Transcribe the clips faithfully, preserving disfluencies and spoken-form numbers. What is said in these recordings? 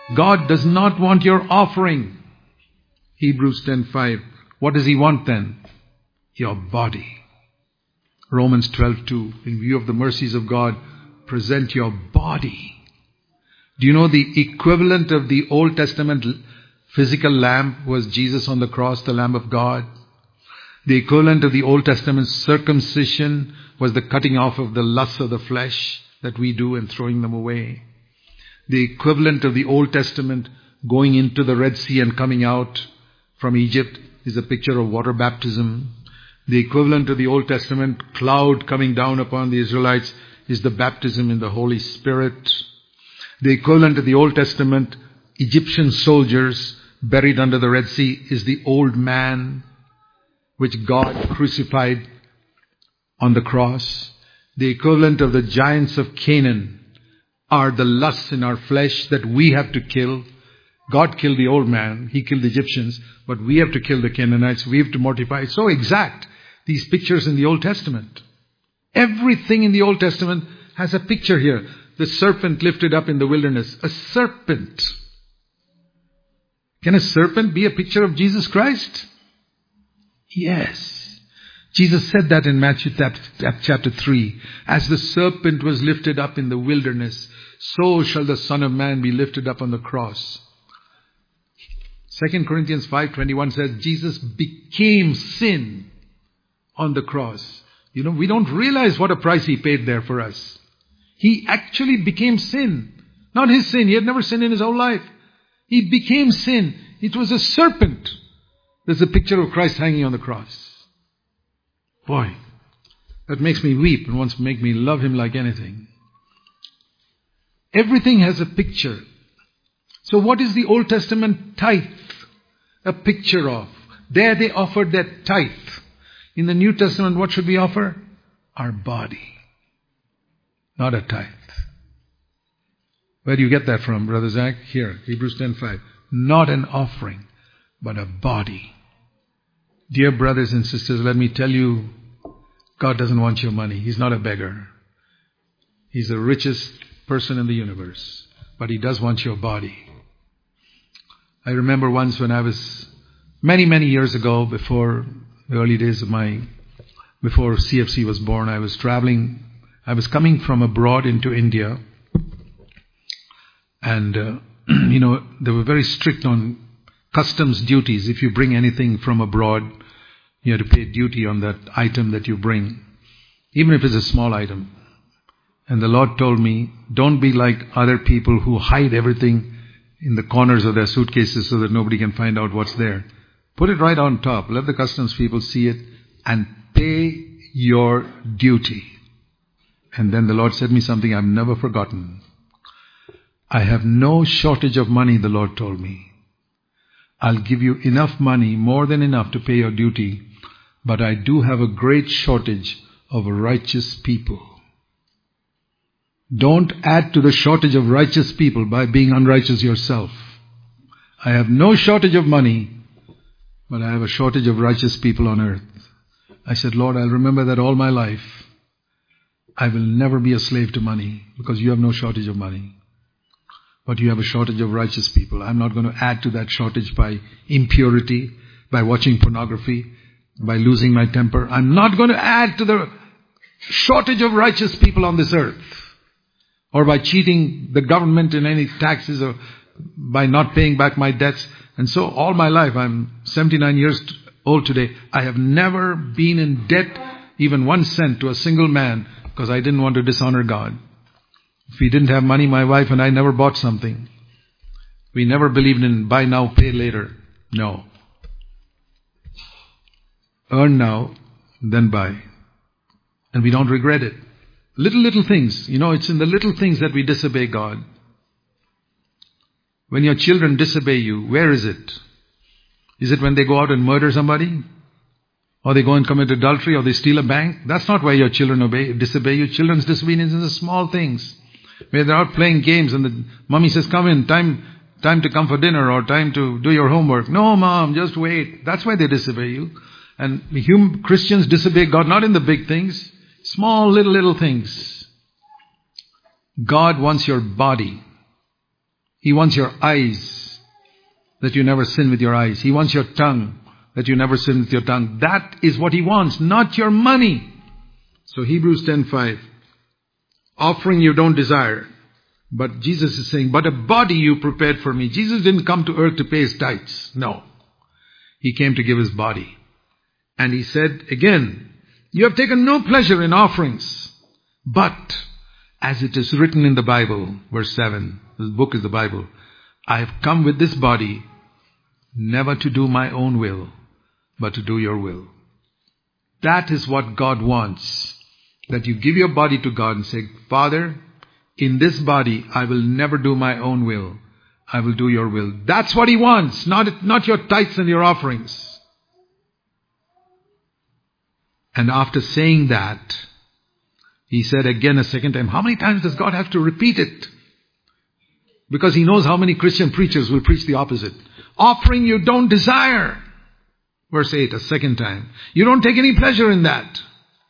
God does not want your offering. Hebrews ten five. What does He want then? Your body. Romans twelve two. In view of the mercies of God, present your body. Do you know the equivalent of the Old Testament physical lamb was Jesus on the cross, the Lamb of God? The equivalent of the Old Testament circumcision was the cutting off of the lusts of the flesh that we do and throwing them away. The equivalent of the Old Testament going into the Red Sea and coming out from Egypt is a picture of water baptism. The equivalent of the Old Testament cloud coming down upon the Israelites is the baptism in the Holy Spirit. The equivalent of the Old Testament Egyptian soldiers buried under the Red Sea is the old man which God crucified on the cross. The equivalent of the giants of Canaan are the lusts in our flesh that we have to kill. God killed the old man. He killed the Egyptians. But we have to kill the Canaanites. We have to mortify. It's so exact, these pictures in the Old Testament. Everything in the Old Testament has a picture here. The serpent lifted up in the wilderness. A serpent. Can a serpent be a picture of Jesus Christ? Yes. Jesus said that in Matthew chapter three. As the serpent was lifted up in the wilderness, so shall the Son of Man be lifted up on the cross. Second Corinthians five twenty-one says Jesus became sin on the cross. You know, we don't realize what a price He paid there for us. He actually became sin. Not His sin. He had never sinned in His whole life. He became sin. It was a serpent. There's a picture of Christ hanging on the cross. Boy, that makes me weep and wants to make me love Him like anything. Everything has a picture. So what is the Old Testament tithe a picture of? There they offered that tithe. In the New Testament, what should we offer? Our body. Not a tithe. Where do you get that from, Brother Zach? Here, Hebrews ten five. Not an offering, but a body. Dear brothers and sisters, let me tell you, God doesn't want your money. He's not a beggar. He's the richest person in the universe. But He does want your body. I remember once when I was, many, many years ago, before the early days of my, before C F C was born, I was traveling, I was coming from abroad into India. And, uh, you know, they were very strict on customs duties. If you bring anything from abroad, you have to pay duty on that item that you bring, even if it's a small item. And the Lord told me, don't be like other people who hide everything in the corners of their suitcases so that nobody can find out what's there. Put it right on top. Let the customs people see it and pay your duty. And then the Lord said me something I've never forgotten. I have no shortage of money, the Lord told me. I'll give you enough money, more than enough to pay your duty, but I do have a great shortage of righteous people. Don't add to the shortage of righteous people by being unrighteous yourself. I have no shortage of money, but I have a shortage of righteous people on earth. I said, Lord, I'll remember that all my life. I will never be a slave to money because you have no shortage of money. But you have a shortage of righteous people. I'm not going to add to that shortage by impurity, by watching pornography, by losing my temper. I'm not going to add to the shortage of righteous people on this earth. Or by cheating the government in any taxes, or by not paying back my debts. And so all my life, I'm seventy-nine years old today, I have never been in debt even one cent to a single man because I didn't want to dishonor God. If we didn't have money, my wife and I never bought something. We never believed in buy now, pay later. No. Earn now, then buy. And we don't regret it. Little, little things. You know, it's in the little things that we disobey God. When your children disobey you, where is it? Is it when they go out and murder somebody? Or they go and commit adultery? Or they steal a bank? That's not why your children obey, disobey you. Children's disobedience is the small things. Where they're out playing games and the mommy says, come in, time, time to come for dinner or time to do your homework. No, mom, just wait. That's why they disobey you. And human Christians disobey God not in the big things. Small, little, little things. God wants your body. He wants your eyes, that you never sin with your eyes. He wants your tongue, that you never sin with your tongue. That is what He wants, not your money. So Hebrews ten five. Offering you don't desire. But Jesus is saying, but a body you prepared for me. Jesus didn't come to earth to pay His tithes. No. He came to give His body. And He said again, you have taken no pleasure in offerings. But, as it is written in the Bible, verse seven, this book is the Bible, I have come with this body, never to do my own will, but to do your will. That is what God wants. That you give your body to God and say, Father, in this body I will never do my own will. I will do your will. That's what He wants, not, not your tithes and your offerings. And after saying that, He said again a second time, how many times does God have to repeat it? Because He knows how many Christian preachers will preach the opposite. Offering you don't desire. Verse eight, a second time. You don't take any pleasure in that.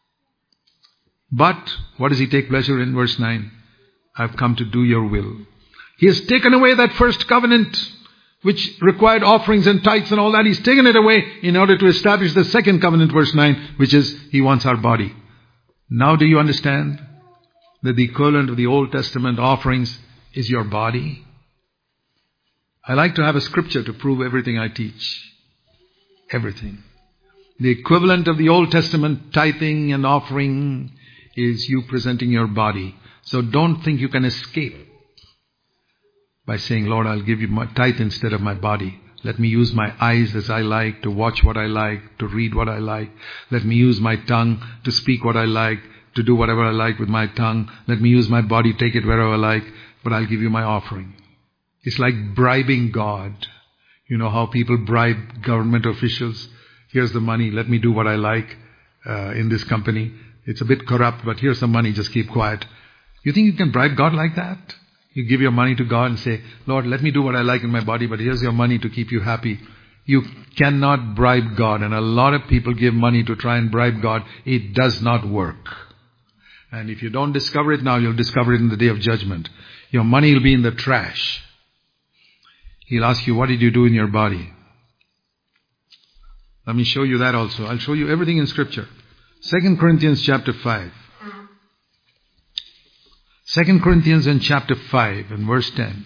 But, what does He take pleasure in? Verse nine. I've come to do your will. He has taken away that first covenant, which required offerings and tithes and all that. He's taken it away in order to establish the second covenant, verse nine, which is He wants our body. Now do you understand that the equivalent of the Old Testament offerings is your body? I like to have a scripture to prove everything I teach. Everything. The equivalent of the Old Testament tithing and offering is you presenting your body. So don't think you can escape by saying, Lord, I'll give you my tithe instead of my body. Let me use my eyes as I like, to watch what I like, to read what I like. Let me use my tongue to speak what I like, to do whatever I like with my tongue. Let me use my body, take it wherever I like, but I'll give you my offering. It's like bribing God. You know how people bribe government officials? Here's the money, let me do what I like uh, in this company. It's a bit corrupt, but here's some money, just keep quiet. You think you can bribe God like that? You give your money to God and say, Lord, let me do what I like in my body, but here's your money to keep you happy. You cannot bribe God. And a lot of people give money to try and bribe God. It does not work. And if you don't discover it now, you'll discover it in the day of judgment. Your money will be in the trash. He'll ask you, what did you do in your body? Let me show you that also. I'll show you everything in Scripture. Second Corinthians chapter five. Second Corinthians in chapter five and verse ten.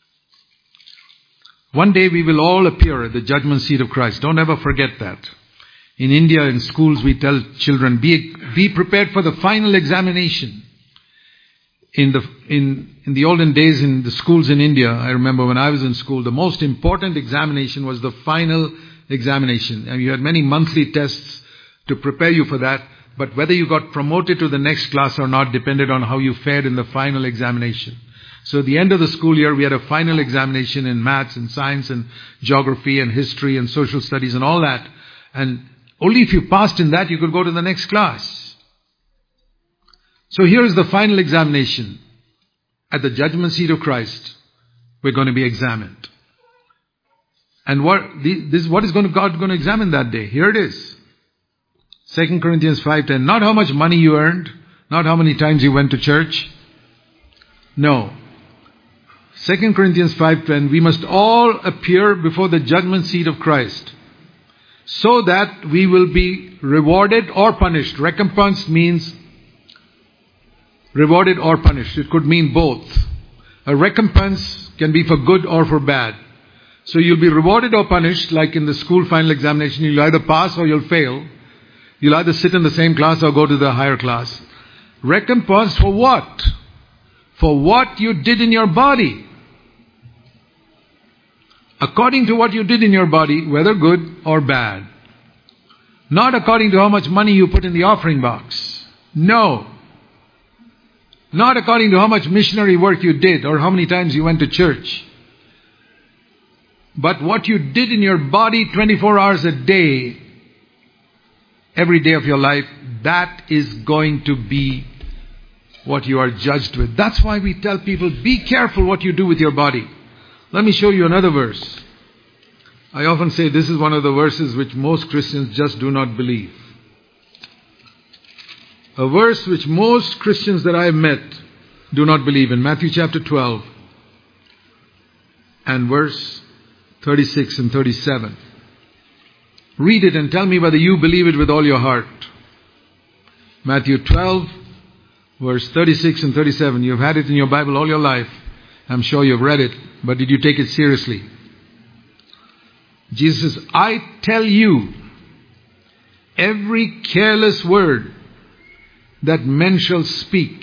One day we will all appear at the judgment seat of Christ. Don't ever forget that. In India, in schools, we tell children, be, be prepared for the final examination. In the, in, in the olden days in the schools in India, I remember when I was in school, the most important examination was the final examination. And you had many monthly tests to prepare you for that. But whether you got promoted to the next class or not depended on how you fared in the final examination. So at the end of the school year, we had a final examination in maths and science and geography and history and social studies and all that. And only if you passed in that, you could go to the next class. So here is the final examination. At the judgment seat of Christ, we're going to be examined. And what, this, what is going to, God going to examine that day? Here it is. Second Corinthians five ten. Not how much money you earned. Not how many times you went to church. No. Second Corinthians five ten. We must all appear before the judgment seat of Christ, so that we will be rewarded or punished. Recompense means rewarded or punished. It could mean both. A recompense can be for good or for bad. So you'll be rewarded or punished, like in the school final examination. You'll either pass or you'll fail. You'll either sit in the same class or go to the higher class. Recompense for what? For what you did in your body. According to what you did in your body, whether good or bad. Not according to how much money you put in the offering box. No. Not according to how much missionary work you did or how many times you went to church. But what you did in your body twenty-four hours a day, every day of your life, that is going to be what you are judged with. That's why we tell people, be careful what you do with your body. Let me show you another verse. I often say this is one of the verses which most Christians just do not believe. A verse which most Christians that I have met do not believe in. Matthew chapter twelve. and verse thirty-six and thirty-seven. Read it and tell me whether you believe it with all your heart. Matthew twelve, verse thirty-six and thirty-seven. You've had it in your Bible all your life. I'm sure you've read it, but did you take it seriously? Jesus says, I tell you, every careless word that men shall speak,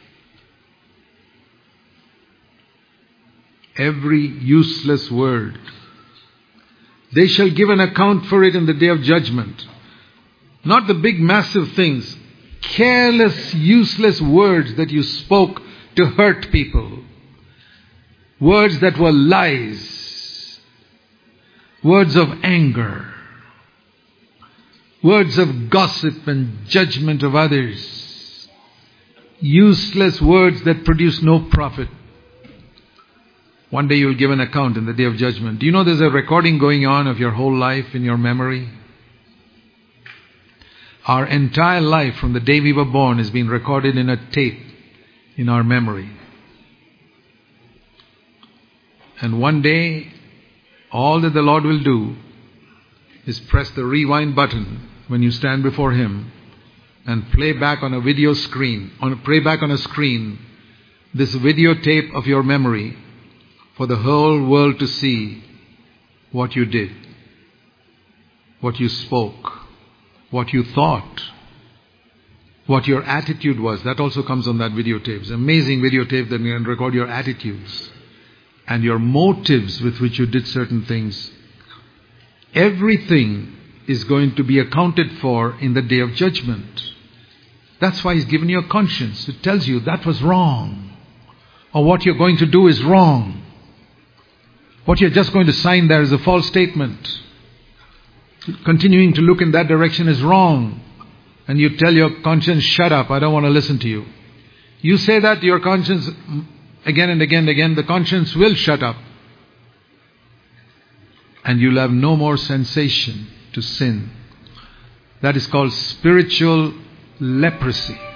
every useless word, they shall give an account for it in the day of judgment. Not the big massive things. Careless, useless words that you spoke to hurt people. Words that were lies. Words of anger. Words of gossip and judgment of others. Useless words that produce no profit. One day you will give an account in the day of judgment. Do you know there's a recording going on of your whole life in your memory? Our entire life from the day we were born has been recorded in a tape in our memory. And one day, all that the Lord will do is press the rewind button when you stand before Him and play back on a video screen, on play back on a screen, this videotape of your memory for the whole world to see what you did, what you spoke, what you thought, what your attitude was. That also comes on that videotape. It's an amazing videotape that can record your attitudes and your motives with which you did certain things. Everything is going to be accounted for in the day of judgment. That's why He's given you a conscience. It tells you that was wrong, or what you're going to do is wrong. What you're just going to sign there is a false statement. Continuing to look in that direction is wrong. And you tell your conscience, shut up, I don't want to listen to you. You say that to your conscience again and again and again, the conscience will shut up. And you'll have no more sensation to sin. That is called spiritual leprosy.